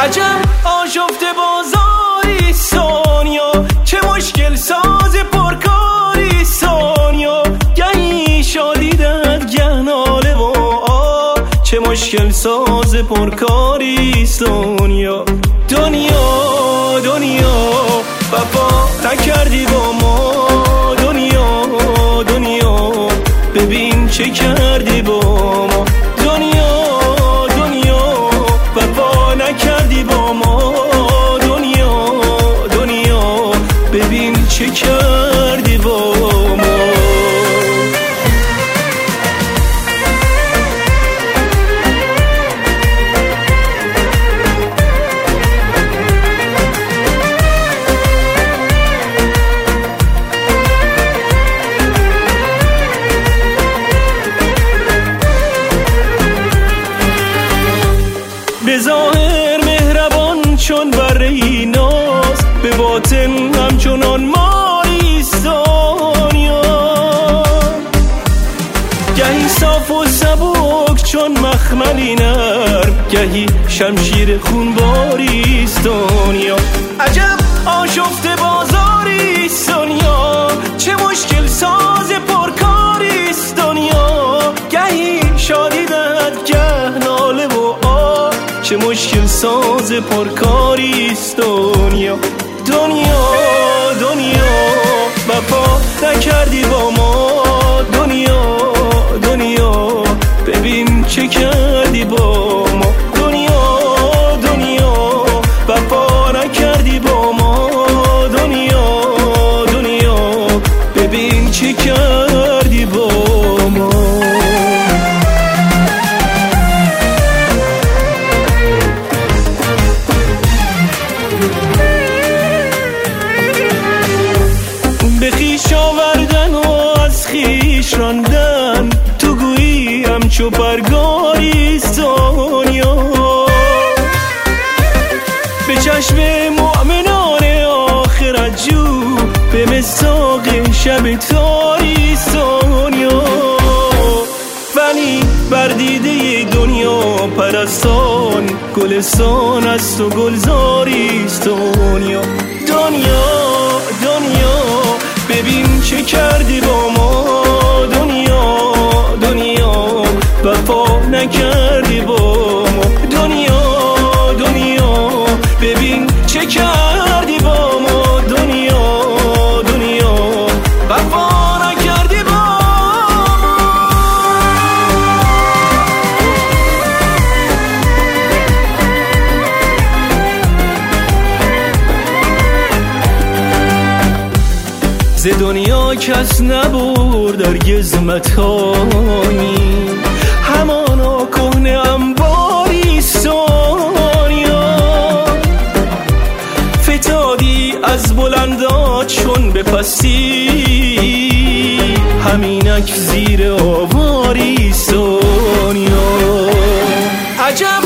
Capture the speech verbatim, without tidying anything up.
عجب آشفته بازاری سونیا، چه مشکل ساز پرکاری سونیا، گهی شادی در گه ناله و آه، چه مشکل ساز پرکاری سونیا. دنیا دنیا وفا نکردی با ما، دنیا دنیا ببین چه کردی با ما. دنیا دنیا وفا نکردی با ما، دنیا دنیا ببین چه کردی با ما. به ظاهر مهربان چون بره ناز، به باطن همچنان ماری سونیا، گهی صاف و سبک چون مخملی نرم، گهی شمشیر خونباری سونیا. عجب آشفته بازاری سونیا، چه مشکل ساز پرکاری سونیا، گهی شادی دهد گه ناله و آه، چه مشکل ساز پرکاری دنیا. دنیا دنیا وفا نکردی با ما، دنیا دنیا ببین چه کردی با ما. دنیا دنیا وفا نکردی با ما، دنیا دنیا ببین چه کردی با ما. به خویش آوردن و از خویش راندن، تو گویی همچو برگاری سونیا، به چشم مؤمنان آخرت جو، به مساق شب تاری سونیا. ولی بر دیده دنیا پرستان، گلستان است و گلزاری سونیا. دنیا دنیا ببین چه کردی با ما، دنیا دنیا وفا نکردی با ما. دنیا دنیا ببین چه کردی با ما، دنیا دنیا وفا نکردی با ما. ز دنیا کس نبرد هرگز متاعی، همانا کهنه انباری سونیا، فتادی از بلندات چون به پستی، همینک زیر آواری سونیا. عجب